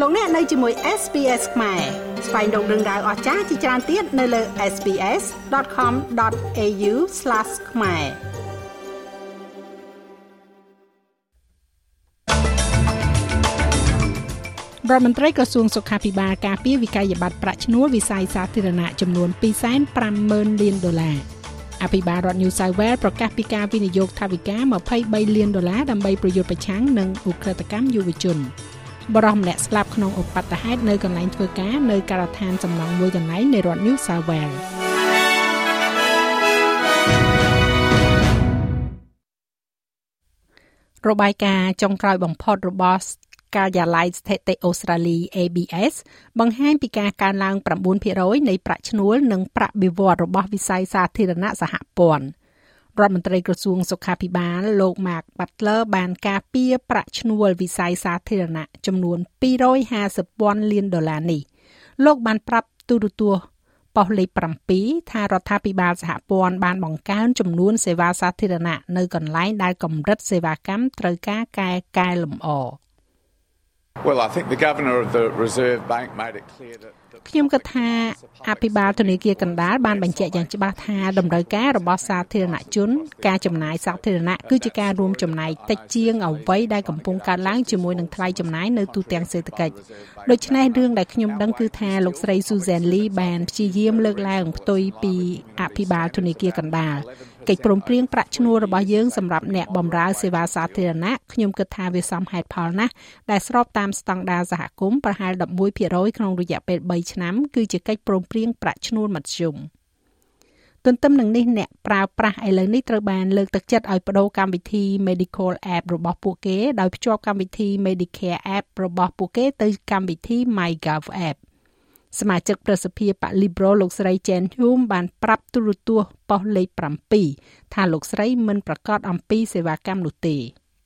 លោកអ្នកនៅជាមួយ SPS ខ្មែរស្វែងរកដឹងដៅអស្ចារ្យជាច្រើនទៀតនៅលើ sps.com.au/khmerរដ្ឋមន្ត្រីក្រសួងសុខាភិបាលការពារវិក័យប័ត្រប្រាក់ឈ្នួលវិស័យសាធារណៈចំនួន $250,000 លានអភិបាលរដ្ឋ New South Wales ប្រកាសពីការវិនិយោគថវិកា$23 លានដើម្បីប្រយុទ្ធប្រឆាំងនឹងឧក្រិដ្ឋកម្មយុវជនបរិសុទ្ធម្នាក់ស្លាប់ក្នុងឧបទ្ទហេតុនៅកន្លែងធ្វើការនៅការដ្ឋានសំណង់មួយកន្លែងនៃរដ្ឋ New South Wales របាយការណ៍ចុងក្រោយបំផុតរបស់ការិយាល័យស្ថិតិអូស្ត្រាលី ABS បង្ហាញពីការកើនឡើង 9% នៃប្រាក់ឈ្នួលនិងប្រាក់បៀវត្សរបស់វិស័យសាធារណៈសហព័ន្ធរដ្ឋមន្ត្រីក្រសួងសុខាភិបាលលោក Mark Butler បានការពារប្រាក់ឈ្នួលវិស័យសាធារណៈចំនួន$250,000 លាននេះលោកបានប្រាប់ទូរទស្សន៍ប៉ុស្តិ៍លេខ 7 ថារដ្ឋាភិបាលសហព័ន្ធបានបង្កើនចំនួនសេវាសាធារណៈនៅកន្លែងដែលកម្រិតសេវាកម្មត្រូវការកែលម្អ Well, I think the governor of the Reserve Bank made it clear that ខ្ញុំគិតថាអភិបាលធនាគារកណ្ដាលបានបញ្ជាក់យ៉ាងច្បាស់ថាតម្រូវការរបស់សាធារណជនការចំណាយសាធារណៈគឺជាការរួមចំណែកតិចជាងអ្វីដែលកំពុងកើនឡើងជាមួយនឹងថ្លៃចំណាយនៅទូទាំងសេដ្ឋកិច្ចដូច្នេះរឿងដែលខ្ញុំដឹងគឺថាលោកស្រី Susan Lee បានព្យាយាមលើកឡើងផ្ទុយពីអភិបាលធនាគារកណ្ដាលកិច្ចព្រមព្រៀងប្រាក់ឈ្នួលរបស់យើងសម្រាប់អ្នកបម្រើសេវាសាធារណៈខ្ញុំគិតថាវាសមហេតុផលណាស់ដែលស្របតាមស្តង់ដារសហគមន៍ប្រហែល 11% ក្នុងរយៈពេល 3 ឆ្នាំគឺជាកិច្ចព្រមព្រៀងប្រាក់ឈ្នួលមធ្យមទន្ទឹមនឹងនេះអ្នកប្រើប្រាស់ឥឡូវនេះត្រូវបានលើកទឹកចិត្តឲ្យបដូរកម្មវិធី Medical App របស់ពួកគេដោយភ្ជាប់កម្មវិធី Medicare App របស់ពួកគេទៅកម្មវិធី MyGov Appសមាជិកប្រសិទ្ធិបក Liberal លោកស្រី Jen Hume បានប្រាប់ទូរទស្សន៍ប៉ុស្តិ៍លេខ 7 ថាលោកស្រីមិនប្រកាសអំពីសេវាកម្មនោះទេ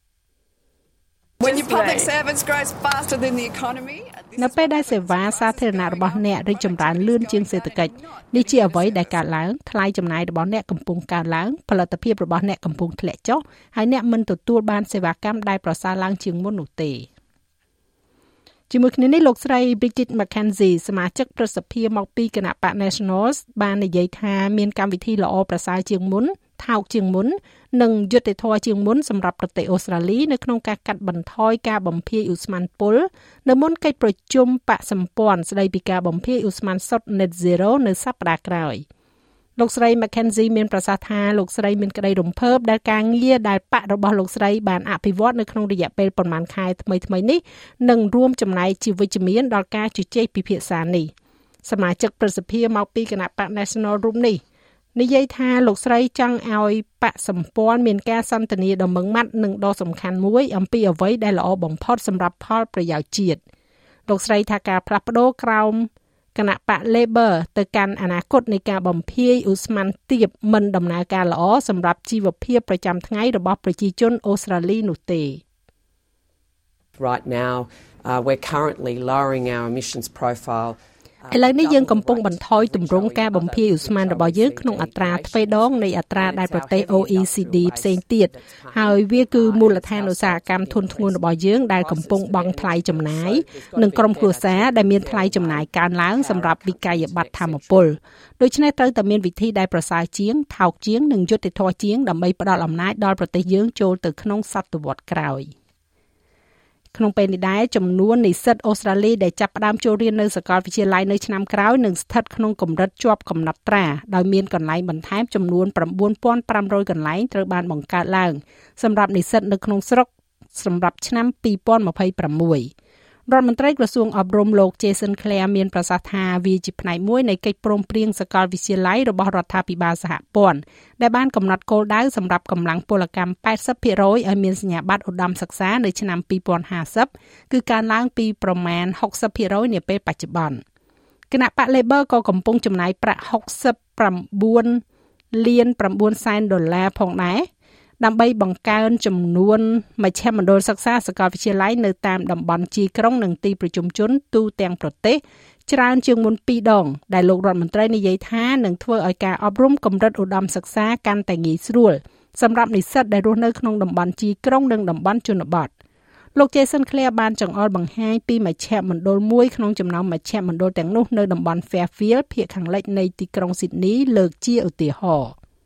When your public service grows faster than the economy នៅពេលដែលសេវាសាធារណៈរបស់អ្នករីកចម្រើនលឿនជាងសេដ្ឋកិច្ចនេះជាអ្វីដែលកើតឡើងថ្លៃចំណាយរបស់អ្នកកំពុងកើនឡើងផលិតភាពរបស់អ្នកកំពុងធ្លាក់ចុះហើយអ្នកមិនទទួលបានសេវាកម្មដែលប្រសើរឡើងជាងមុននោះទេជាមួយគ្នានេះលោកស្រី Bridget McKenzie សមាជិកប្រសិទ្ធិមកពីគណៈបក Nationals បាននិយាយថាមានកម្មវិធីល្អប្រសើរជាងមុនថោកជាងមុននិងយុត្តិធម៌ជាងមុនសម្រាប់ប្រទេសអូស្ត្រាលីនៅក្នុងការកាត់បន្ថយការបំភាយឧស្ម័នពុលនៅមុនកិច្ចប្រជុំបកសម្ព័ន្ធស្តីពីការបំភាយឧស្ម័នសុទ្ធ Net Zero នៅសប្តាហ៍ក្រោយលោកស្រី McKenzie មានប្រសាសន៍ថាលោកស្រីមានក្តីរំភើបដែលការងារដែលបករបស់លោកស្រីបានអភិវឌ្ឍនៅក្នុងរយៈពេលប្រមាណខែថ្មីៗនេះនឹងរួមចំណែកជាវិជ្ជមានដល់ការជជែកពិភាក្សានេះសមាជិកប្រសិទ្ធិមកពីគណៈបក National រូបនេះនិយាយថាលោកស្រីចង់ឲ្យបកសម្ព័ន្ធមានការសន្ទនាដ៏ម៉ឺងម៉ាត់និងដ៏សំខាន់មួយអំពីអ្វីដែលល្អបំផុតសម្រាប់ផលប្រយោជន៍ជាតិលោកស្រីថាការផ្លាស់ប្ដូរក្រោមគណៈបក Labor ទៅកាន់អនាគតនៃការបំភាយឧស្ម័នទាបមិនដំណើរការល្អសម្រាប់ជីវភាពប្រចាំថ្ងៃរបស់ប្រជាជនអូស្ត្រាលីនោះទេ Right now we're currently lowering our emissions profile ឥឡូវនេះយើងកំពុងបន្ថយទម្រង់ការបំភាយឧស្ម័នរបស់យើងក្នុងអត្រាទ្វេដងនៃអត្រាដែលប្រទេស OECD ផ្សេងទៀតហើយវាគឺមូលដ្ឋានឧស្សាហកម្មធុនធ្ងន់របស់យើងដែលកំពុងបង់ថ្លៃចំណាយនិងក្រុមគ្រួសារដែលមានថ្លៃចំណាយកើនឡើងសម្រាប់វិក័យប័ត្រថាមពលដូច្នេះត្រូវតែមានវិធីដែលប្រសើរជាងថោកជាងនិងយុត្តិធម៌ជាងដើម្បីផ្ដល់អំណាចដល់ប្រទេសយើងចូលទៅក្នុងសតវត្សរ៍ក្រោយក្នុងពេលនេះដែរចំនួននិស្សិតអូស្ត្រាលីដែលចាប់ផ្ដើមចូលរៀននៅសាកលវិទ្យាល័យនៅឆ្នាំក្រោយនឹងស្ថិតក្នុងកម្រិតជាប់កំណត់ត្រាដោយមានកន្លែងបន្ថែមចំនួន 9,500 កន្លែងត្រូវបានបង្កើតឡើងសម្រាប់និស្សិតនៅក្នុងស្រុកសម្រាប់ឆ្នាំ 2026 រដ្ឋមន្ត្រីក្រសួងអប់រំលោក Jason Clare មានប្រសាសន៍ថាវាជាផ្នែកមួយនៃកិច្ចព្រមព្រៀងសាកលវិទ្យាល័យរបស់រដ្ឋាភិបាលសហព័ន្ធដែលបានកំណត់គោលដៅសម្រាប់កម្លាំងពលកម្ម 80% ឲ្យមានសញ្ញាបត្រឧត្តមសិក្សានៅឆ្នាំ 2050 គឺកើនឡើងពីប្រមាណ 60% នាពេលបច្ចុប្បន្នគណៈបក Labor ក៏កំពុងចំណាយប្រាក់ $69.9 លានផងដែរដើម្បីបង្កើនចំនួនមជ្ឈមណ្ឌលសិក្សាសាកលវិទ្យាល័យនៅតាមតំបន់ជាយក្រុងនិងទីប្រជុំជនទូទាំងប្រទេសច្រើនជាងមុន2ដងដែលលោករដ្ឋមន្ត្រីនិយាយថានឹងធ្វើឲ្យការអប់រំកម្រិតឧត្តមសិក្សាកាន់តែងាយស្រួលសម្រាប់និស្សិតដែលរស់នៅក្នុងតំបន់ជាយក្រុងនិងតំបន់ជនបទលោក Jason Clare បានចង្អុលបង្ហាញពីមជ្ឈមណ្ឌលមួយក្នុងចំណោមមជ្ឈមណ្ឌលទាំងនោះនៅតំបន់ Fairfield ភាគខាងលិចនៃទីក្រុង Sydney លើកជាឧទាហរណ៍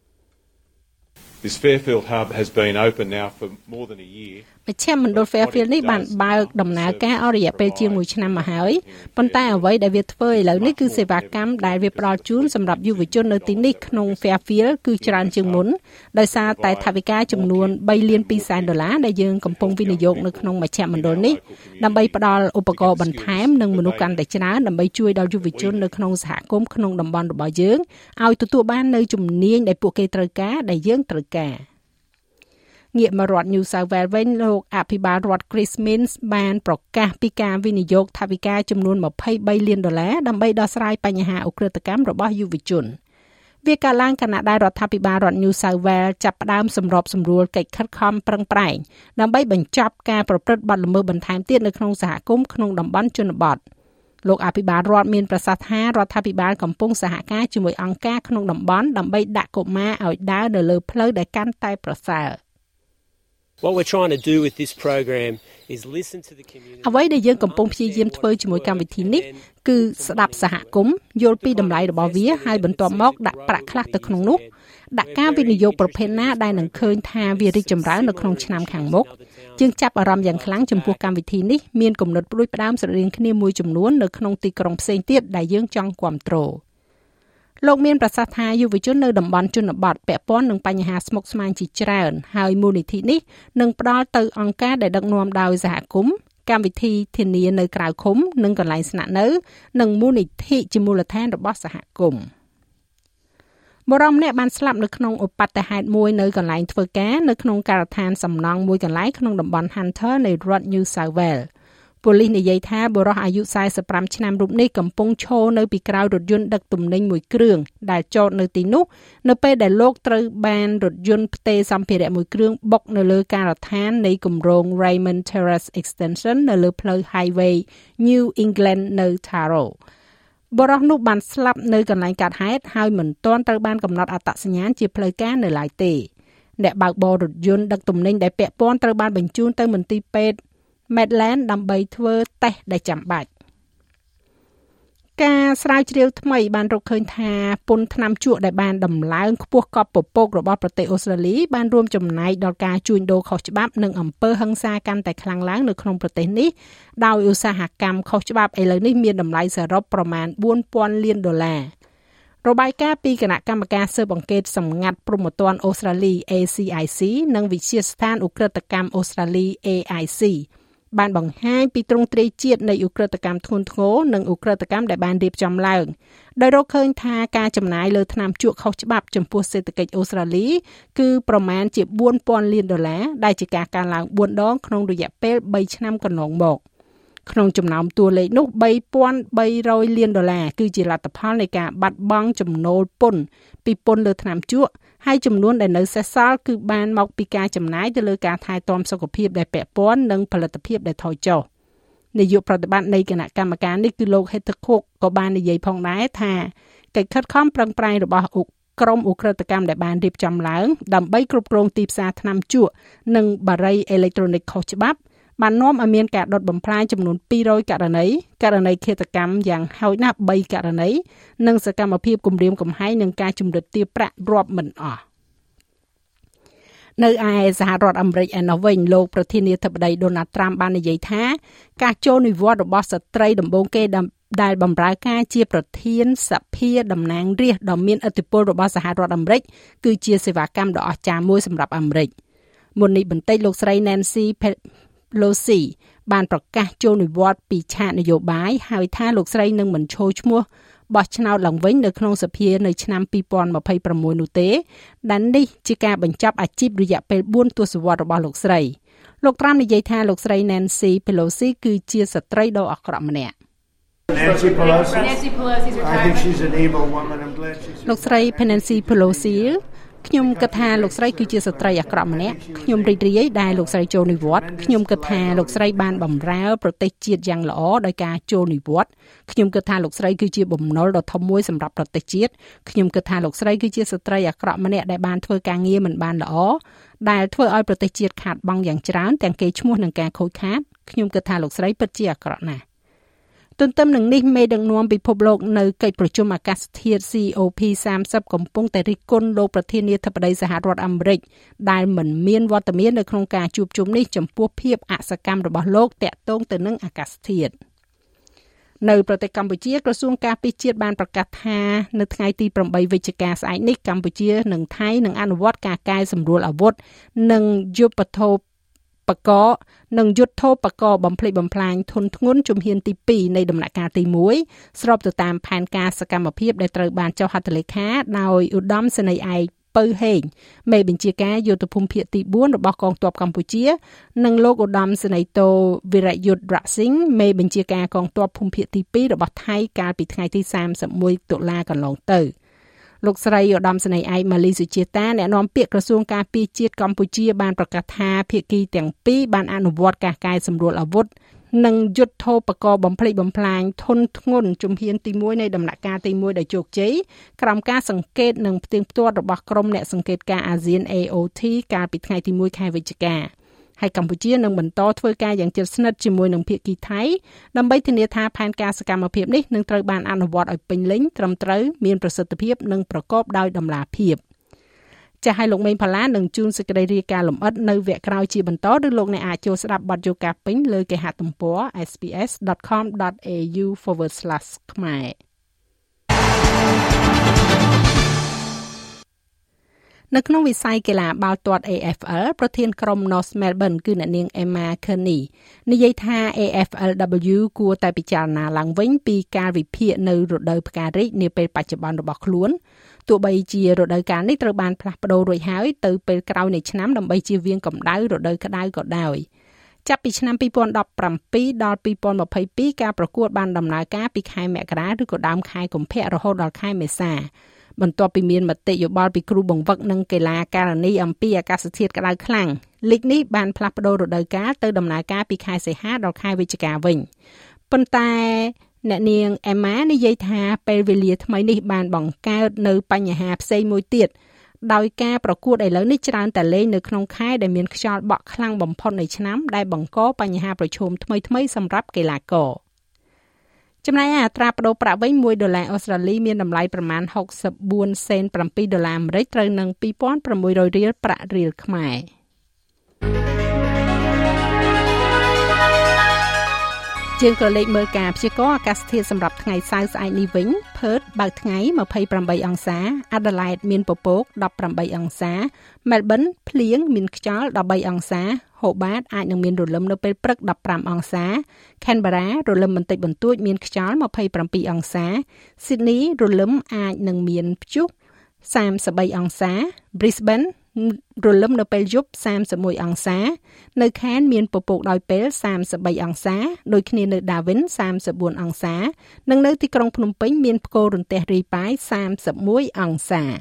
This Fairfield hub has been open now for more than a year. មជ្ឈមណ្ឌល Fairfield នេះបានបើកដំណើរការអស់រយៈពេលជាង1ឆ្នាំមកហើយប៉ុន្តែអ្វីដែលវាធ្វើឥឡូវនេះគឺសេវាកម្មដែលវាផ្ដល់ជូនសម្រាប់យុវជននៅទីនេះក្នុង Fairfield គឺច្រើនជាងមុនដោយសារតែថវិកាចំនួន$3.2 លានដែលយើងកំពុងវិនិយោគនៅក្នុងមជ្ឈមណ្ឌលនេះដើម្បីផ្ដល់ឧបករណ៍បន្ថែមនិងមនុស្សកាន់តែច្រើនដើម្បីជួយដល់យុវជននៅក្នុងសហគមន៍ក្នុងតំបន់របស់យើងឲ្យទទួលបាននូវជំនាញដែលពួកគេត្រូវការដែលយើងត្រូវការងាកមករដ្ឋ New South Wales វិញលោកអភិបាលរដ្ឋ Chris Minns បានប្រកាសពីការវិនិយោគថវិកាចំនួន$23 លានដើម្បីដោះស្រាយបញ្ហាឧក្រិដ្ឋកម្មរបស់យុវជនវាកើតឡើងខណៈដែលរដ្ឋាភិបាលរដ្ឋ New South Wales ចាប់ផ្ដើមសម្របសម្រួលកិច្ចខិតខំប្រឹងប្រែងដើម្បីបញ្ចប់ការប្រព្រឹត្តបទល្មើសបន្ថែមទៀតនៅក្នុងសហគមន៍ក្នុងតំបន់ជនបទលោកអភិបាលរដ្ឋមានប្រសាសន៍ថារដ្ឋាភិបាលកំពុងសហការជាមួយអង្គការក្នុងតំបន់ដើម្បីដាក់កុមារឲ្យដើរនៅលើផ្លូវដែលកាន់តែប្រសើរ What we're trying to do with this program is listen to the community. អ្វីដែលយើងកំពុងព្យាយាមធ្វើជាមួយកម្មវិធីនេះគឺស្ដាប់សហគមន៍យល់ពីតម្លៃរបស់វាហើយបន្ទាប់មកដាក់ប្រាក់ខ្លះទៅក្នុងនោះដាក់ការវិនិយោគប្រភេទណាដែលនឹងឃើញថាវារីកចម្រើននៅក្នុងឆ្នាំខាងមុខយើងចាប់អារម្មណ៍យ៉ាងខ្លាំងចំពោះកម្មវិធីនេះមានគំនិតព្រួយផ្ដើមស្រដៀងគ្នាមួយចំនួននៅក្នុងទីក្រុងផ្សេងទៀតដែលយើងចង់គាំទ្រលោកមានប្រសាសន៍ថាយុវជននៅតំបន់ជនបទពាក់ព័ន្ធនឹងបញ្ហាស្មុគស្មាញជាច្រើនហើយមូលនិធិនេះនឹងផ្ដល់ទៅអង្គការដែលដឹកនាំដោយសហគមន៍កម្មវិធីធានានៅក្រៅឃុំនិងកន្លែងស្នាក់នៅនិងមូលនិធិជាមូលដ្ឋានរបស់សហគមន៍បុរសម្នាក់បានស្លាប់នៅក្នុងឧបទ្ទហេតុមួយនៅកន្លែងធ្វើការនៅក្នុងការដ្ឋានសំណង់មួយកន្លែងក្នុងតំបន់ Hunter នៃរដ្ឋ New South Walesប៉ូលីសនិយាយថាបុរសអាយុ45ឆ្នាំរូបនេះកំពុងឈរនៅពីក្រោយរថយន្តដឹកទំនិញមួយគ្រឿងដែលចតនៅទីនោះនៅពេលដែលលោកត្រូវបានរថយន្តផ្ទេរសម្ភារៈមួយគ្រឿងបុកនៅលើការដ្ឋាននៃគម្រោង Raymond Terrace Extension នៅលើផ្លូវ Highway New England នៅ Taro បុរសនោះបានស្លាប់នៅកន្លែងកើតហេតុហើយមិនទាន់ត្រូវបានកំណត់អត្តសញ្ញាណជាផ្លូវការនៅឡើយទេអ្នកបើកបររថយន្តដឹកទំនិញដែលពាក់ព័ន្ធត្រូវបានបញ្ជូនទៅមន្ទីរពេទ្យMedland ដើម្បីធ្វើតេស្តដែលចាំបាច់ការស្រាវជ្រាវថ្មីបានរកឃើញថាពន្ធថ្នាំជក់ដែលបានដំឡើងខ្ពស់កប់ពពករបស់ប្រទេសអូស្ត្រាលីបានរួមចំណែកដល់ការជួញដូរខុសច្បាប់និងអំពើហិង្សាកាន់តែខ្លាំងឡើងនៅក្នុងប្រទេសនេះដោយឧស្សាហកម្មខុសច្បាប់ឥឡូវនេះមានតម្លៃសរុបប្រមាណ$4,000 លានរបាយការណ៍ពីគណៈកម្មការស៊ើបអង្កេតសម្ងាត់ព្រហ្មទណ្ឌអូស្ត្រាលី ACIC និងវិទ្យាស្ថានឧក្រិដ្ឋកម្មអូស្ត្រាលី AICបានបង្ហាញពីទ្រង់ទ្រាយជាតិនៃឧក្រិដ្ឋកម្មធ្ងន់ធ្ងរនិងឧក្រិដ្ឋកម្មដែលបានរៀបចំឡើងដោយរកឃើញថាការចំណាយលើថ្នាំជក់ខុសច្បាប់ចំពោះសេដ្ឋកិច្ចអូស្ត្រាលីគឺប្រមាណជា$4,000 លានដែលជាការកើនឡើង4ដងក្នុងរយៈពេល3ឆ្នាំកន្លងមកក្នុងចំណោមតួលេខនោះ$3,300 លានគឺជាលទ្ធផលនៃការបាត់បង់ចំណូលពន្ធពីពន្ធលើថ្នាំជក់ហើយចំនួនដែលនៅសេសសល់គឺបានមកពីការចំណាយទៅលើការថែទាំសុខភាពដែលពាក់ព័ន្ធនិងផលិតភាពដែលថយចុះនាយកប្រតិបត្តិនៃគណៈកម្មការនេះគឺលោក Heather Cook ក៏បាននិយាយផងដែរថាកិច្ចខិតខំប្រឹងប្រែងរបស់ក្រុមឧក្រិដ្ឋកម្មដែលបានរៀបចំឡើងដើម្បីគ្រប់គ្រងទីផ្សារថ្នាំជក់និងបារីអេឡិចត្រូនិកខុសច្បាប់បាននាំឲ្យមានការដុតបំផ្លាញចំនួន200ករណីឃាតកម្មយ៉ាងហោចណាស់3ករណីនិងសកម្មភាពគំរាមកំហែងនិងការជំរិតទារប្រាក់រាប់មិនអស់នៅឯសហរដ្ឋអាមេរិកឯណោះវិញលោកប្រធានាធិបតី Donald Trump បាននិយាយថាការចូលនិវត្តន៍របស់ស្ត្រីដំបូងគេដែលបម្រើការជាប្រធានសភាតំណាងរាស្ត្រដ៏មានឥទ្ធិពលរបស់សហរដ្ឋអាមេរិកគឺជាសេវាកម្មដ៏អស្ចារ្យមួយសម្រាប់អាមេរិកមុននេះបន្តិចលោកស្រី Nancy Pelosi បានប្រកាសចូលនិវត្តន៍ពីឆាកនយោបាយហើយថាលោកស្រីនឹងមិនឈរឈ្មោះបោះឆ្នោតឡើងវិញនៅក្នុងសភានៅឆ្នាំ2026នោះទេដែលនេះជាការបញ្ចប់អាជីពរយៈពេល4ទសវត្សរ៍របស់លោកស្រីលោកត្រាំនិយាយថាលោកស្រី Nancy Pelosi គឺជាស្ត្រីដ៏អាក្រក់ម្នាក់ Nancy Pelosi's I think she's an evil woman. I'm glad she's លោកស្រី Nancy Pelosi ខ្ញុំគិតថាលោកស្រីគឺជាស្ត្រីអាក្រក់ម្នាក់ខ្ញុំរីករាយដែលលោកស្រីចូលនិវត្តន៍ខ្ញុំគិតថាលោកស្រីបានបម្រើប្រទេសជាតិយ៉ាងល្អដោយការចូលនិវត្តន៍ខ្ញុំគិតថាលោកស្រីគឺជាបំណុលដ៏ធំមួយសម្រាប់ប្រទេសជាតិខ្ញុំគិតថាលោកស្រីគឺជាស្ត្រីអាក្រក់ម្នាក់ដែលបានធ្វើការងារមិនបានល្អដែលធ្វើឲ្យប្រទេសជាតិខាតបង់យ៉ាងច្រើនទាំងកេរ្តិ៍ឈ្មោះនិងការខូចខាតខ្ញុំគិតថាលោកស្រីពិតជាអាក្រក់ណាស់ទន្ទឹមនឹងនេះមេដឹកនាំពិភពលោកនៅកិច្ចប្រជុំអាកាសធាតុ COP30 កំពុងតែរិះគន់លោកប្រធានាធិបតីសហរដ្ឋអាមេរិកដែលមិនមានវត្តមាននៅក្នុងការជួបជុំនេះចំពោះភាពអសកម្មរបស់លោកតាក់ទងទៅនឹងអាកាសធាតុនៅប្រទេសកម្ពុជាក្រសួងការពារជាតិបានប្រកាសថានៅថ្ងៃទី8វិច្ឆិកាស្អែកនេះកម្ពុជានិងថៃនឹងអនុវត្តការកែសម្រួលអាវុធនិងយុទ្ធធោបកបំភ្លេចបំផ្លាញធនធ្ងន់ជំហានទី2នៃដំណាក់កាលទី1ស្របទៅតាមផែនការសកម្មភាពដែលត្រូវបានចុះហត្ថលេខាដោយឧត្តមសេនីយ៍ឯកពៅហេងមេបញ្ជាការយុទ្ធភូមិភាគទី4របស់កងទ័ពកម្ពុជានិងលោកឧត្តមសេនីយ៍តូវីរយុទ្ធរៈស៊ីងមេបញ្ជាការកងទ័ពភូមិភាគទី2របស់ថៃកាលពីថ្ងៃទី31តុលាកន្លងទៅលោកស្រីឧត្តមសេនីយ៍ឯកម៉ាលីសុជាតាអ្នកនាំពាក្យក្រសួងការពារជាតិកម្ពុជាបានប្រកាសថាភាគីទាំងពីរបានអនុវត្តការកែសម្រួលអាវុធនិងយុទ្ធោបកបំភ្លេចបំផ្លាញធនធ្ងន់ជំហានទី1នៃដំណាក់កាលទី1ដោយជោគជ័យក្រោមការសង្កេតនិងផ្ទៀងផ្ទាត់របស់ក្រុមអ្នកសង្កេតការអាស៊ាន AOT កាលពីថ្ងៃទី1ខែវិច្ឆិកាហើយកម្ពុជានឹងបន្តធ្វើការយ៉ាងជិតស្និទ្ធជាមួយនឹងភាគីថៃដើម្បីធានាថាផែនការសកម្មភាពនេះនឹងត្រូវបានអនុវត្តឲ្យពេញលេញត្រឹមត្រូវមានប្រសិទ្ធភាពនិងប្រកបដោយតម្លាភាពចាស់ឲ្យលោកមេងផល្លានឹងជួនសេចក្តីរាយការណ៍លម្អិតនៅវគ្គក្រោយជាបន្តឬលោកអ្នកអាចចូលស្ដាប់បទយោការពេញលើគេហទំព័រ sbs.com.au/ ខ្មែរនៅក្នុងវិស័យកីឡាបាល់ទាត់ AFL ប្រធានក្រុម North Melbourne គឺអ្នកនាង Emma Kearney និយាយថា AFLW គួរតែពិចារណាឡើងវិញពីការវិភាគនៅរដូវផ្ការីកនាពេលបច្ចុប្បន្នរបស់ខ្លួនទោះបីជារដូវកាលនេះត្រូវបានផ្លាស់ប្ដូររួចហើយទៅពេលក្រោយនៃឆ្នាំដើម្បីជៀសវាងកម្ដៅរដូវក្ដៅក៏ដោយចាប់ពីឆ្នាំ2017ដល់2022ការប្រកួតបានដំណើរការពីខែមករាឬក៏ដើមខែកុម្ភៈរហូតដល់ខែមេសាបន្ទាប់ពីមានមតិយោបល់ពីគ្រូបង្វឹកនិងកីឡាការិនីអំពីអាកាសធាតុក្តៅខ្លាំងលីកនេះបានផ្លាស់ប្ដូររដូវកាលទៅដំណើរការពីខែសីហាដល់ខែវិច្ឆិកាវិញប៉ុន្តែអ្នកនាងអេម៉ានិយាយថាពេលវេលាថ្មីនេះបានបង្កើតនៅបញ្ហាផ្សេងមួយទៀតដោយការប្រកួតឥឡូវនេះច្រើនតែលេងនៅក្នុងខែដែលមានខ្យល់បក់ខ្លាំងបំផុតនៃឆ្នាំដែលបង្កបញ្ហាប្រឈមថ្មីៗសម្រាប់កីឡាករចំណែកអត្រាប្តូរប្រាក់វិញ$1អូស្ត្រាលីមានតម្លៃប្រមាណ64សេន$7អាមេរិកត្រូវនឹង$2,600រៀលប្រាក់រៀលខ្មែរជាងក៏លេខមើលការព្យាករណ៍អាកាសធាតុសម្រាប់ថ្ងៃសៅរ៍ស្អែកនេះវិញផឺតបើកថ្ងៃ28អង្សាអាដាលេដមានពពក18អង្សាមែលប៊នភ្លៀងមានខ្យល់13អង្សាហូបាតអាចនឹងមានរលឹមនៅពេលព្រឹក15អង្សាខេនបារ៉ารលឹមបន្តិចបន្តួចមានខ្យល់27អង្សាស៊ីដនីរលឹមអាចនឹងមានព្យុះ33អង្សា Brisbane រលឹមនៅពេលយប់31អង្សានៅខេនមានពពកដោយពេល33អង្សាដូចគ្នានៅ Darwin 34អង្សានិងនៅទីក្រុងភ្នំពេញមានផ្គររន្ទះរាយប៉ាយ31អង្សា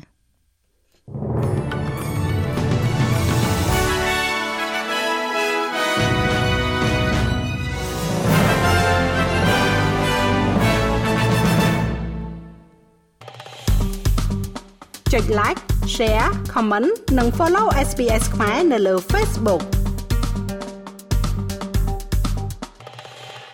ចុច like share comment និង follow SBS ខ្មែរនៅលើ Facebook